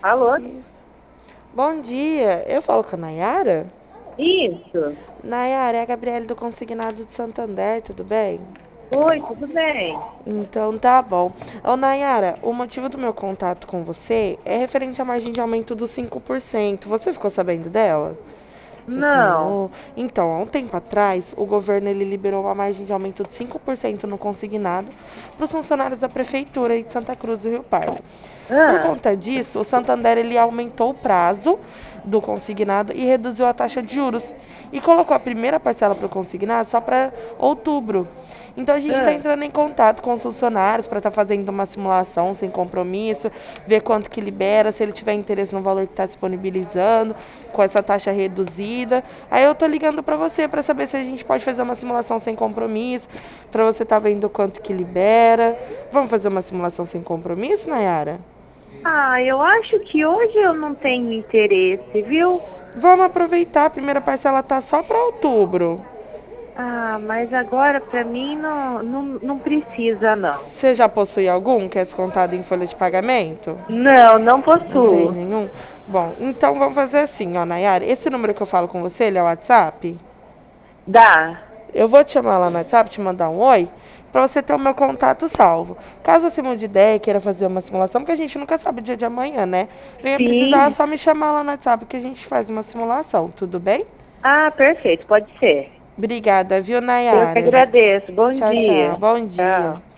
Alô? Bom dia, eu falo com a Nayara? Isso. Nayara, é a Gabriele do Consignado de Santander, tudo bem? Oi, tudo bem? Então tá bom. Ô Nayara, o motivo do meu contato com você é referente à margem de aumento dos 5%. Você ficou sabendo dela? Você Não. sonhou? Então, há um tempo atrás, o governo ele liberou uma margem de aumento de 5% no consignado para os funcionários da Prefeitura de Santa Cruz do Rio Pardo. Por Ah, conta disso, o Santander ele aumentou o prazo do consignado e reduziu a taxa de juros. E colocou a primeira parcela para o consignado só para outubro. Então a gente está ah. entrando em contato com os funcionários para estar fazendo uma simulação sem compromisso, ver quanto que libera, se ele tiver interesse no valor que está disponibilizando, com essa taxa reduzida. Aí eu tô ligando para você para saber se a gente pode fazer uma simulação sem compromisso, para você estar vendo quanto que libera. Vamos fazer uma simulação sem compromisso, Nayara? Eu acho que hoje eu não tenho interesse, viu? Vamos aproveitar, a primeira parcela tá só para outubro. Mas agora para mim não precisa, não. Você já possui algum que é descontado em folha de pagamento? Não Não tem possuo. nenhum? Bom, então vamos fazer assim, ó, Nayara. Esse número que eu falo com você, ele é o WhatsApp? Dá. Eu vou te chamar lá no WhatsApp, te mandar um oi, pra você ter o meu contato salvo. Caso você mude de ideia e queira fazer uma simulação, porque a gente nunca sabe o dia de amanhã, né? Venha precisar, é Sim. só me chamar lá no WhatsApp que a gente faz uma simulação, tudo bem? Perfeito, pode ser. Obrigada, viu, Eu que Nayara? agradeço. Bom Tchau, tchau. dia. Bom dia. Tchau.